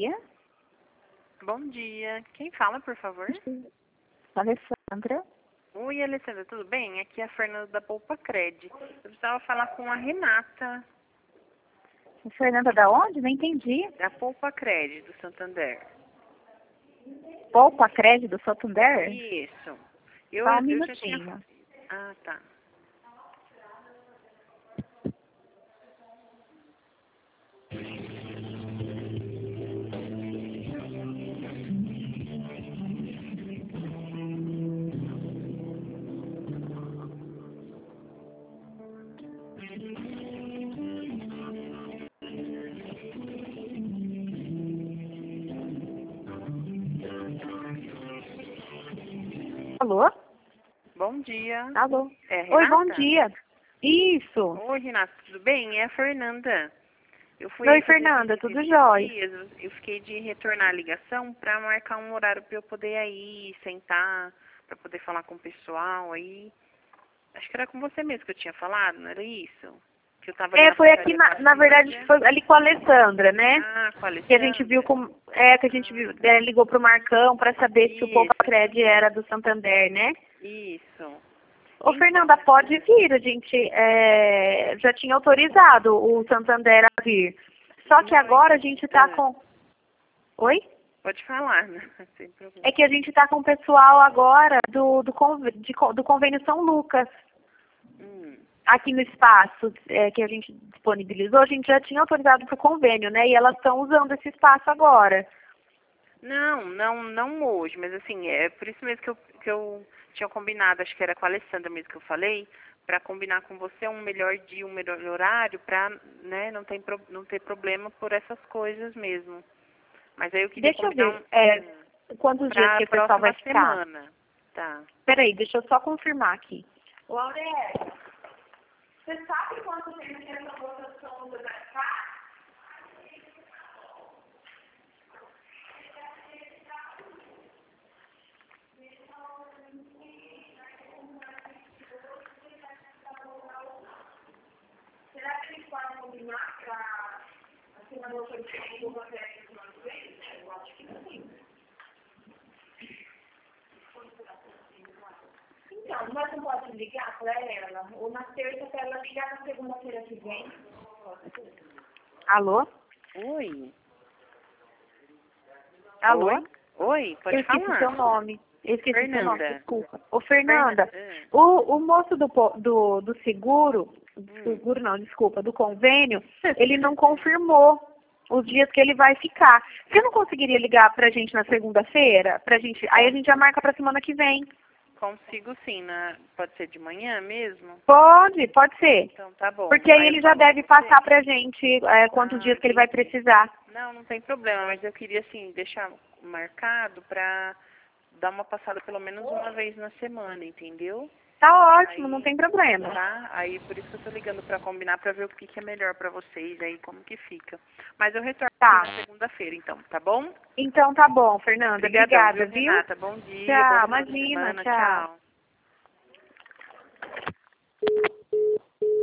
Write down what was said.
dia. Bom dia. Quem fala, por favor? Alessandra. Oi, Alessandra, tudo bem? Aqui é a Fernanda da Poupa Cred. Eu precisava falar com a Renata, Fernanda da onde? Não entendi. da Poupa Cred, do Santander. Poupa Crédito do Santander? Isso. Só um Eu já minutinho. tinha... Ah, tá. Alô? Bom dia. Alô? É a Oi, bom Renata? dia. Isso. Oi, Renata, tudo bem? É a Fernanda. Eu fui Oi, aí fazer Fernanda, visita tudo esses jóia? dias, eu fiquei de retornar a ligação para marcar um horário para eu poder aí sentar, para poder falar com o pessoal aí. Acho que era com você mesmo que eu tinha falado, não era isso? Que eu tava ali na Foi aqui, portaria na verdade, Cida. foi ali com a Alessandra, né? Ah, com a Que a gente viu Alessandra. como. Que a gente viu, ligou pro Marcão para saber se o Poupa Isso, Crédito era do Santander, né? isso. Ô, Então, Fernanda, pode vir. A gente já tinha autorizado o Santander a vir. Só que não, agora a gente tá com. Oi? pode falar, né? Sem problema. É que a gente tá com o pessoal agora do convênio São Lucas. Aqui no espaço que a gente disponibilizou, a gente já tinha autorizado para o convênio, né? E elas estão usando esse espaço agora. Não hoje, mas assim, é por isso mesmo que eu tinha combinado, acho que era com a Alessandra mesmo que eu falei, para combinar com você um melhor dia, um melhor horário, para, né, não ter problema por essas coisas mesmo. Mas aí eu queria Deixa eu combinar ver quantos dias para que a o pessoal vai próxima ficar. semana. Tá. Peraí, deixa eu só confirmar aqui. Ô, Aurélio, você sabe quanto tempo que essa votação vai ficar? Será que eles podem combinar para a semana que eu vou fazer a semana que vem? Eu acho que sim. Então, nós não podemos ligar para ela, ou na terça para ela ligar na segunda-feira que vem. Alô? Oi. Alô? Oi? Oi, pode Eu esqueci falar. seu nome. Eu esqueci seu nome, Fernanda. desculpa. Ô, Fernanda, Fernanda. o moço do seguro, do convênio, ele não confirmou os dias que ele vai ficar. Você não conseguiria ligar pra gente na segunda-feira? Aí a gente já marca pra semana que vem. Consigo sim, pode ser de manhã mesmo? Pode ser. Então tá bom. Porque aí eu ele já falo com deve você. passar pra gente quantos dias que ele vai Entendi. precisar. Não tem problema, mas eu queria assim deixar marcado pra dar uma passada pelo menos uma vez na semana, entendeu? Tá ótimo, não Aí, tem problema. tá? Aí por isso que eu tô ligando pra combinar pra ver o que é melhor pra vocês aí, como que fica. Mas eu retorno Tá. na segunda-feira, então, tá bom? Então tá bom, Fernanda. Obrigadão, Obrigada, viu, viu? Renata? Bom dia, bom Tchau, final de imagina, semana, tchau. tchau.